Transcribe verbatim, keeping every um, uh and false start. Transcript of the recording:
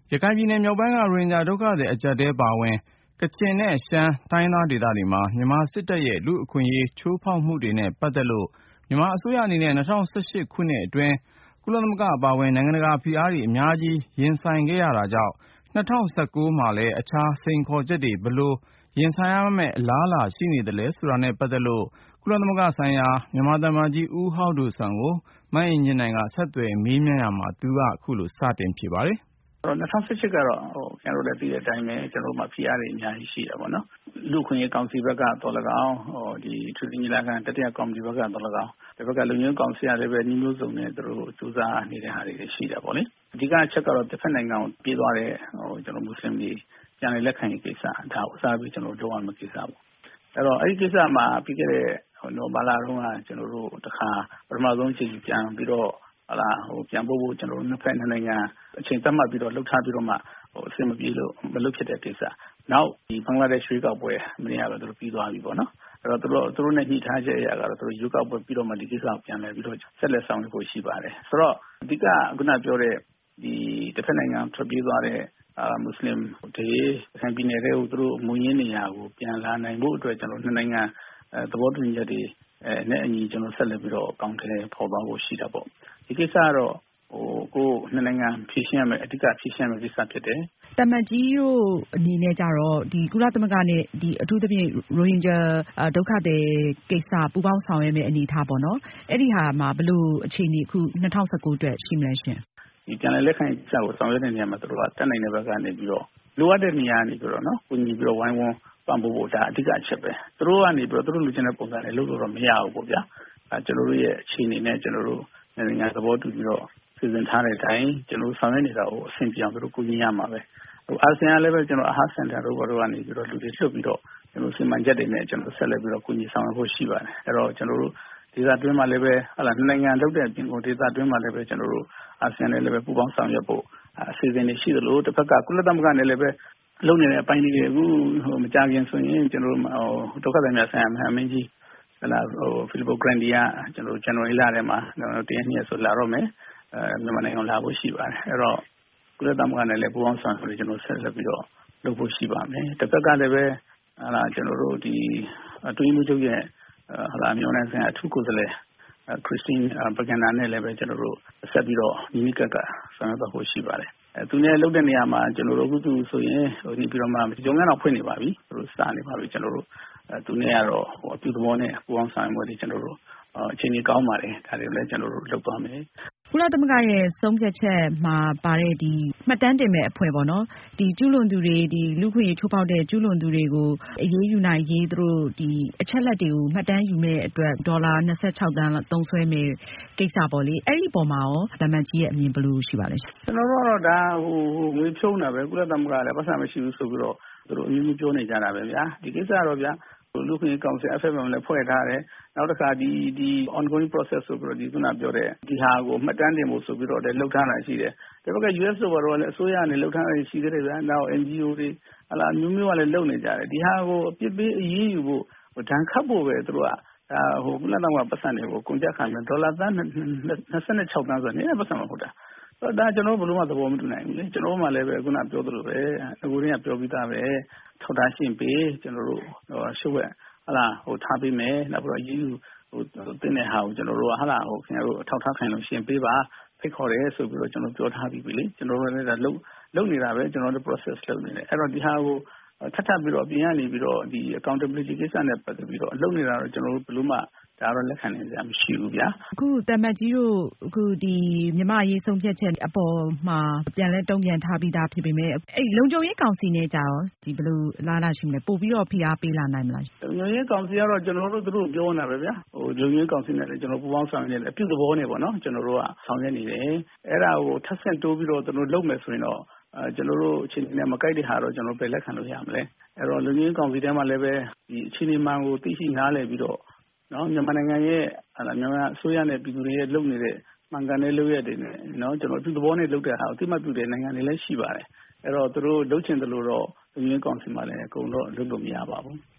ရခိုင်ပြည်နယ်မြောက်ပိုင်းက ရိုဟင်ဂျာဒုက္ခသည်အကျပ်အတည်းပါဝင်ကချင်နဲ့ရှမ်းတိုင်းရင်းသားဒေသတွေမှာမြန်မာစစ်တပ်ရဲ့လူ့အခွင့်အရေးချိုးဖောက်မှုတွေနဲ့ပတ်သက်လို့မြန်မာအစိုးရအနေနဲ့၂၀၁၈ခုနှစ်အတွင်းကုလသမဂ္ဂအပါအဝင်နိုင်ငံတကာဖိအားတွေအများကြီးရင်ဆိုင်ခဲ့ရတာကြောင့်၂၀၁၉မှာလည်းအခြားစိန်ခေါ်ချက်တွေဘယ်လိုရင်ဆိုင်ရမယ့်အလားအလာရှိနေသလဲဆိုတာနဲ့ပတ်သက်လို့ကုလသမဂ္ဂဆိုင်ရာမြန်မာသံအမတ်ကြီးဦးဟောက်ဒိုဆွမ်းကိုမအင်ကြင်းနိုင်ကဆက်သွယ်မေးမြန်းရာမှာသူကအခုလိုစတင်ဖြေပါတယ်၂၀၁၈ကတော့ဟိုကျွန်တော်တို့လည်းသိတဲ့အတိုင်းပဲကျွန်တော်တို့မှာဖိအားတွေအများကြီးရှိတာပေါ့နော်လူခွင့်ရေးကောင်စီဘက်ကတော့၎င်းဟိုဒီထူးထူးညီလာခံတတိယကော်မတီဘက်ကတော့၎င်းဒီဘက်ကလူမျိုးကောင်စီရလည်းပဲညီမျိုးစုံနဲ့သူတို့စူးစမ်းနေတဲ့ဟာတွေရှိတာပေါ့လေအဓိကအချက်ကတော့တစ်ဖက်နိုင်ငံကိုပြေးသွားတဲ့ဟိုကျွန်တော်မွတ်စလင်တွေပြန်လည်လက်ခံရေးကိစ္စဒါကိုအစားပြီးကျွန်တော်တို့လုပ်ရမယ့်ကိစ္စပေါ့အဲ့တော့အဲ့ဒီကိစ္စမှာပြီးခဲ့တဲ့ဟိုနိုဘာလာတုန်းကကျွန်တော်တို့တခါပထမဆုံးချိန်ပြန်ပြီးတော့ဟလာဟိုပြန်ပို့ဖို့ကျွန်တော်တို့နှစ်ဖက်နိုင်ငံအချိန်သတ်မှတ်ပြီးတော့လှုပ်ထားပြီးတော့မှဟိုအဆင်မပြေလို့မလုပ်ဖြစ်တဲ့ကိစ္စနောက်ဒီဘင်္ဂလားဒေ့ရှ်ရွေးကောက်ပွဲမနေ့ကပဲသူတို့ပြီးသွားပြီပေါ့နော်အဲ့တော့သူတို့သူတို့နဲ့ညှိထားချက်အရာကတော့သူတို့ရွေးကောက်ပွဲပြီးတော့မှဒီကိစ္စကိုပြန်လဲပြီးတော့ဆက်လက်ဆောင်ရွက်ဖို့ရှိပါတယ်ဆိုတော့အဓိကခုနပြောတဲ့ဒီတစ်ဖက်နိုင်ငံထွက်ပြေးသွားတဲ့အာမွတ်စလင်တွေဆန်ပြည်နယ်တွေကိုသူတို့မူရင်းနေရာကိုပြန်လာနိုင်ဖို့အတွက်ကျွန်တော်နှစ်နိုင်ငံသဘောတူညီချက်တွေအဲနဲ့အညီကျွန်တော်ဆက်လက်ပြီးတော့အကောင့်ထဲပေါ်သွားဖို့ရှိတာပေါ့ဒီကိစ္စကတော့ဟိုကိုနှစ်နိုင်ငံဖြည့်ရှင်းရမယ်အဓိကဖြည့်ရှင်းရမယ်ကိစ္စဖြစ်တယ်တမန်ကြီးတို့အနေနဲ့ကြတော့ဒီကုလသမဂ္ဂနဲ့ဒီအထူးသဖြင့်ရိုဟင်ဂျာဒုက္ခသည်ကိစ္စပူးပေါင်းဆောင်ရွက်မယ့်အနေအထားပေါ့နော်အဲ့ဒီဟာမှာဘယ်လိုအခြေအနေအခု၂၀၁၉အတွက်ရှိမလဲရှင်ဒီပြန်လည်လက်ခံရေးကိစ္စကိုဆောင်ရွက်တဲ့နေရာမှာတို့ကတက်နိုင်တဲ့ဘက်ကနေပြီးတော့လိုအပ်တဲ့နေရာနေပြီးတော့နော်ကိုညီပြီးတော့ဝိုင်းဝန်းပံ့ပိုးဖို့ဒါအဓိကအချက်ပဲသူတို့ကနေပြီးတော့သူတို့လူချင်းတဲ့ပုံစံနဲ့လုပ်လို့တော့မရဘူးပေါ့ဗျာအဲကျွန်တော်တို့ရဲ့အခြေအနေနဲ့ကျွန်တော်တို့နိုင်ငံသဘောတူပြီးတော့စီစဉ်ထားတဲ့အတိုင်းကျွန်တော်ဆောင်ရွက်နေတာကိုအဆင်ပြေအောင်သူတို့ကူညီရမှာပဲဟိုအာဆီယံလည်းပဲကျွန်တော်အဟာစင်တာတို့ဘာတို့ကနေပြီးတော့လူတွေလွှတ်ပြီးတော့ကျွန်တော်စီမံချက်တွေနဲ့ကျွန်တော်ဆက်လက်ပြီးတော့ကူညီဆောင်ရွက်ဖို့ရှိပါတယ်အဲ့တော့ကျွန်တော်တို့ဒေသတွင်းမှာလည်းပဲဟလာနိုင်ငံလုပ်တဲ့ပြင်ကိုဒေသတွင်းမှာလည်းပဲကျွန်တော်တို့အာဆီယံနဲ့လည်းပဲပူးပေါင်းဆောင်ရွက်ဖို့အစီအစဉ်တွေရှိသလိုတစ်ဖက်ကကုလသမဂ္ဂနဲ့လည်းပဲလုပ်နေတဲ့အပိုင်းတွေအခုဟိုမကြခင်ဆိုရင်ကျွန်တော်တို့ဟိုဒုက္ခသည်များဆိုင်ရာမဟာမင်းကြီးဟလာဟိုဖိလစ်ပိုဂရန်ဒီယာကျွန်တော်တို့ဇန်နဝါရီလထဲမှာတရက်နှစ်ဆိုလာတော့မယ်အဲမြန်မာနိုင်ငံလာဖို့ရှိပါတယ်အဲ့တော့ကုလသမဂ္ဂနဲ့လည်းပူးပေါင်းဆောင်ရွက်ကျွန်တော်ဆက်လက်ပြီးတော့လုပ်ဖို့ရှိပါမယ်တစ်ဖက်ကလည်းပဲဟလာကျွန်တော်တို့ဒီအတွင်းမှုချုပ်ရဲ့ဟလာမြန်မာနိုင်ငံဆိုင်ရာအထူးကိုယ်စားလှယ်ခရစ်စတင်းဘဂန်နာနဲ့လည်းပဲကျွန်တော်တို့ဆက်ပြီးတော့ညီမိကကဆောင်ရွက်ဖို့ရှိပါတယ်အဲသူနဲ့လုပ်တဲ့နေရာမှာကျွန်တော်တို့အခုသူဆိုရင်ဟိုဒီပြီးတော့မှဂျုံငန်းတော့ဖွင့်နေပါပြီသူတို့စနေပါပြီကျွန်တော်တို့အဲသူနဲ့ကတော့ဟိုအပြုသဘောနဲ့ပူအောင်ဆောင်ရွက်မှုတွေကျွန်တော်တို့အချိန်ကြီးကောင်းပါတယ်ဒါတွေလည်းကျွန်တော်တို့လုပ်သွားမယ်ကုလသမဂ္ဂရဲ့ဆုံးဖြတ်ချက်မှာပါတဲ့ဒီမှတ်တမ်းတင်မဲ့အဖွဲ့ပေါ့နော်ဒီကျူးလွန်သူတွေဒီလူခွင့်ရေးချိုးဖောက်တဲ့ကျူးလွန်သူတွေကိုအရေးယူနိုင်ရေးသူတို့ဒီအချက်လက်တွေကိုမှတ်တမ်းယူမဲ့အတွက်ဒေါ်လာ၂၆သန်းသုံးစွဲမဲ့ကိစ္စပေါ့လေအဲ့ဒီပုံမှာရောတမန်ကြီးရဲ့အမြင်ဘယ်လိုရှိပါလဲကျွန်တော်တို့ကတော့ဒါဟိုငွေဖြုံးတာပဲကုလသမဂ္ဂလည်းပတ်စံမရှိဘူးဆိုပြီးတော့သူတို့အမျိုးမျိုးပြောနေကြတာပဲဗျာဒီကိစ္စကတော့ဗျာလူခွင့်ရေးကောင်စီ F F M လည်းဖွဲ့ထားတယ်နောက်တစ်ခါဒီဒီ ongoing process ဆိုပြီးတော့ဒီခုနပြောတဲ့ဒီဟာကိုမှတ်တမ်းတင်ဖို့ဆိုပြီးတော့လည်းလှုပ်ထားတာရှိတယ်ဒီဘက်က U S ဆိုတော့လည်းအစိုးရနဲ့လှုပ်ထားတာရှိသေးတယ်ဗျာနောက် N G O တွေဟလာမျိုးမျိုးကလည်းလှုပ်နေကြတယ်ဒီဟာကိုအပြစ်ပေးအရေးယူဖို့ဒဏ်ခတ်ဖို့ပဲသူတို့ကဒါဟိုကုလသမဂ္ဂပတ်စံတွေကိုကုန်ကြခံတယ်ဒေါ်လာသန်း၂၆သန်းဆိုတော့နည်းနည်းပတ်စံမဟုတ်တာဒါကျွန်တော်ဘယ်လိုမှသဘောမတူနိုင်ဘူးလေကျွန်တော်မှလည်းပဲခုနပြောသလိုပဲအခုတည်းကပြောပြီးသားပဲထောက်ထားရှင်းပေးကျွန်တော်တို့ရှုပ်ဝက်ဟလာဟိုထားပေးမယ်နောက်ပြီးတော့ယူဟိုတင်းတဲ့ဟာကိုကျွန်တော်တို့ဟလာဟိုခင်ဗျားတို့အထောက်ထားခိုင်းလို့ရှင်းပေးပါဖိတ်ခေါ်တယ်ဆိုပြီးတော့ကျွန်တော်ပြောထားပြီးပြီလေကျွန်တော်တို့လည်းဒါလုံလုံနေတာပဲကျွန်တော်တို့ process လုပ်နေတယ်အဲ့တော့ဒီဟာကိုထပ်ထပ်ပြီးတော့ပြင်ရနေပြီးတော့ဒီ accountability ကိစ္စနဲ့ပတ်သက်ပြီးတော့လုံနေတာတော့ကျွန်တော်တို့ဘယ်လိုမှဒါတော့လက်ခံနိုင်စရာမရှိဘူးဗျာအခုတမန်ကြီးတို့အခုဒီမြန်မာရေးဆုံးဖြတ်ချက်အပေါ်မှာပြန်လဲတုံ့ပြန်ထားပြီးသားဖြစ်ပေမဲ့အဲ့လုံခြုံရေးကောင်စီနဲ့ကြတော့ဒီဘယ်လိုလားလာရှိမလဲပို့ပြီးတော့ဖိအားပေးလာနိုင်မလားလုံခြုံရေးကောင်စီကတော့ကျွန်တော်တို့သူတို့ပြောနေတာပဲဗျာဟိုလုံခြုံရေးကောင်စီနဲ့လည်းကျွန်တော်ပူးပေါင်းဆောင်ရွက်နေတယ်အပြုသဘောနဲ့ပေါ့နော်ကျွန်တော်တို့ကဆောင်ရွက်နေတယ်အဲ့ဒါကိုထပ်ဆင့်တိုးပြီးတော့ကျွန်တော်လုပ်မယ်ဆိုရင်တော့အဲကျွန်တော်တို့အချိန်နဲ့မကိုက်တဲ့ဟာတော့ကျွန်တော်ပဲလက်ခံလို့ရမလဲအဲ့တော့လုံခြုံရေးကောင်စီထဲမှာလည်းပဲဒီအချိန်မှန်ကိုသိရှိနားလည်ပြီးတော့နော်မြန်မာနိုင်ငံရဲ့ဟာမြန်မာအစိုးရနဲ့ပြည်သူတွေရဲ့လုပ်နေတဲ့မှန်ကန်တဲ့လုပ်ရက်တွေနဲ့နော်ကျွန်တော်သူသဘောနဲ့လုပ်တဲ့ဟာကိုသိမှတ်ပြုတဲ့နိုင်ငံတွေလည်းရှိပါတယ်အဲ့တော့သူတို့လုပ်ချင်တယ်လို့တော့လုံခြုံရေးကောင်စီမှာလည်းအကုန်တော့လုပ်လို့မရပါဘူး